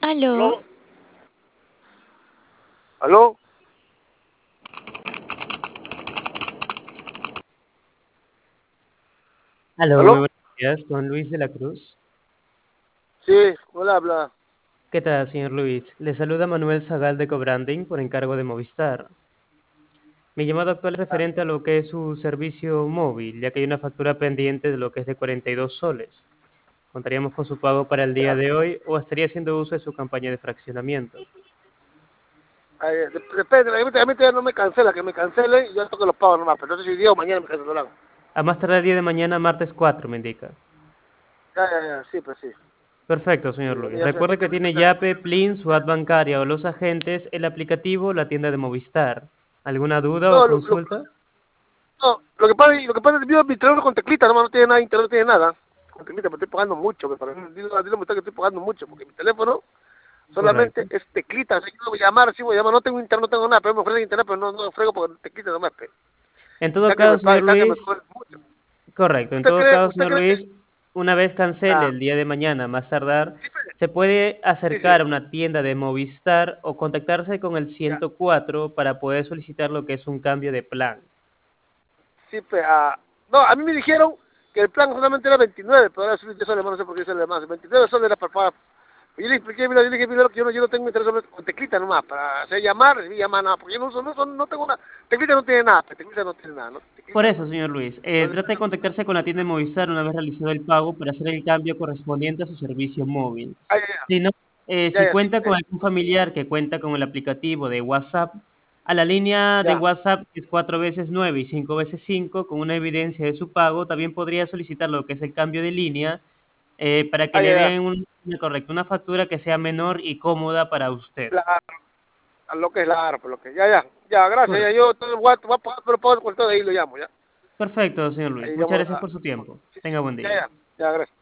¿Aló? ¿Aló? ¿Aló? Aló, muy ¿Aló? buenos días, con Luis de la Cruz. Sí, hola, habla. ¿Qué tal, señor Luis? Le saluda Manuel Zagal de Cobranding por encargo de Movistar. Mi llamado actual es referente a lo que es su servicio móvil, ya que hay una factura pendiente de lo que es de 42 soles. ¿Contaríamos con su pago para el día Ya. de hoy o estaría haciendo uso de su campaña de fraccionamiento? Ay, depende, a mí todavía no me cancela, que me cancelen y yo toco los pagos nomás, pero no sé si día o mañana me cancelan. A más tardar el día de mañana, martes 4, me indica. Ya, sí, pues sí. Perfecto, Sí, señor Luis. ya sé Recuerde que que me tiene cancelan. Yape, Plin, su ad bancaria o los agentes, el aplicativo, la tienda de Movistar. ¿Alguna duda o No, consulta? no, lo que pasa es que yo mi teléfono con teclita, nomás no tiene nada, internet no tiene nada. Con teclita, pero estoy pagando mucho, me parece. Dile que estoy pagando mucho, porque mi teléfono solamente Correcto. es teclita, así que yo voy a llamar, sí voy a llamar, no tengo internet, no tengo nada, pero me ofrecen internet, pero no frego porque teclita nomás, pe. En Y todo caso, señor está que me Luis, cobren mucho. correcto. En todo caso, ¿Usted señor cree que? Luis, una vez cancele Ah, el día de mañana, más tardar, sí, pe, se puede sí, sí, acercar a una tienda de Movistar o contactarse con el ya. 104 para poder solicitar lo que es un cambio de plan. Sí, no, a mí me dijeron que el plan solamente era 29, pero ahora sí, yo soy no sé por qué sale más. 29 soles era para. Yo le expliqué, mira, yo le dije primero que yo no tengo interés con teclita nomás, para hacer llamar, y llamar nada, porque yo no tengo nada. Teclita no tiene nada, teclita no tiene nada, ¿no? Por Teclita no. eso, señor Luis, Entonces, trate de contactarse con la tienda de Movistar una vez realizado el pago para hacer el cambio correspondiente a su servicio móvil. ay, Si no, si sí, cuenta con algún familiar que cuenta con el aplicativo de WhatsApp, a la línea de ya, WhatsApp que es 4 veces 9 y 5 veces 5 con una evidencia de su pago, también podría solicitar lo que es el cambio de línea para que le ya, den correcto, una factura que sea menor y cómoda para usted. claro, a lo que es la ARP, lo que, ya, gracias, ya, Correcto. yo entonces voy a pagar, pero pago con todo ahí lo llamo, ya. Perfecto, señor Luis. Ahí Muchas llamo, gracias por su tiempo. sí, Tenga buen día. ya, gracias.